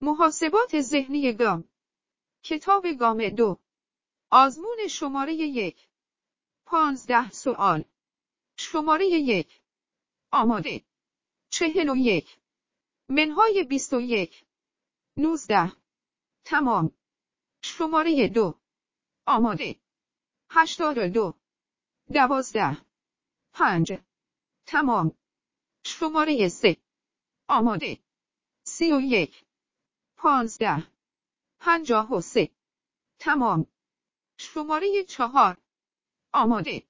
محاسبات ذهنی گام. کتاب گام 2. آزمون شماره 1. 15 سوال. شماره 1. آماده. 41. منهای 21. 19. تمام. شماره 2. آماده. 82. 12. 5. تمام. شماره 3. آماده. 31. 15. 53. تمام. شماره 4. آماده.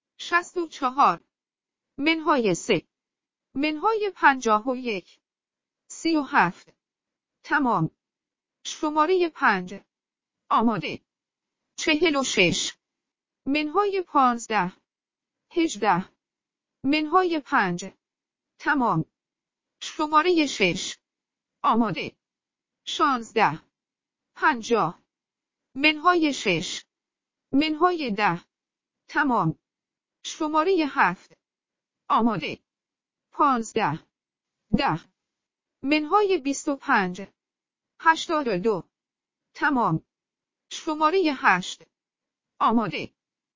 64. منهای 3. منهای 51. 37. تمام. شماره 5. آماده. 46. منهای 15. 18. منهای 5. تمام. شماره 6. آماده. 16. 50. منهای 6. منهای 10. تمام. شماره 7. آماده. 15. 10. منهای 25. 82. تمام. شماره 8. آماده.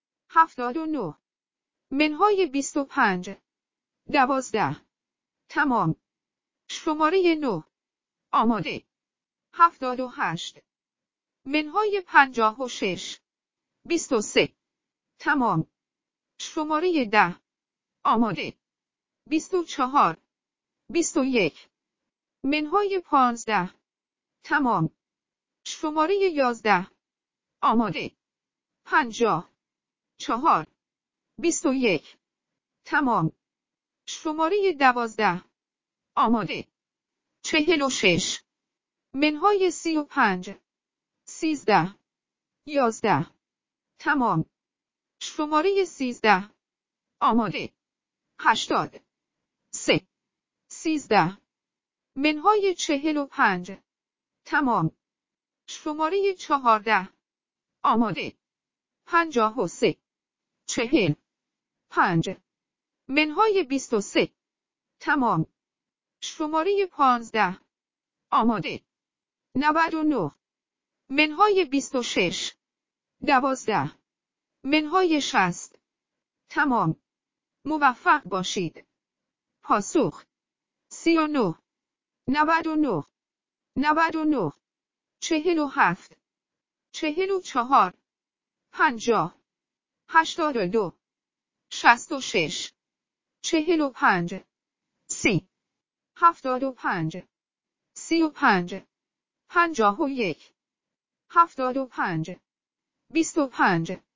79. منهای 25. 12. تمام. شماره 9. آماده. 78. منهای 56. 23. تمام. شماره 10. آماده. 24. 21. منهای 15. تمام. شماره 11. آماده. 50. 4. 21. تمام. شماره 12. آماده. 46. منهای 35. 13. 11. تمام. شماره 13. آماده. 80. 3. 13. منهای 45. تمام. شماره 14. آماده. 53. 40. 5. منهای 23. تمام. شماره 15. آماده. 99. منهای 26. 12. منهای 60. تمام. موفق باشید. پاسخ. 39. 99. 99. 47. 44. 50. 82. 66. 45. 30. 75. 35. 51. 75. 25.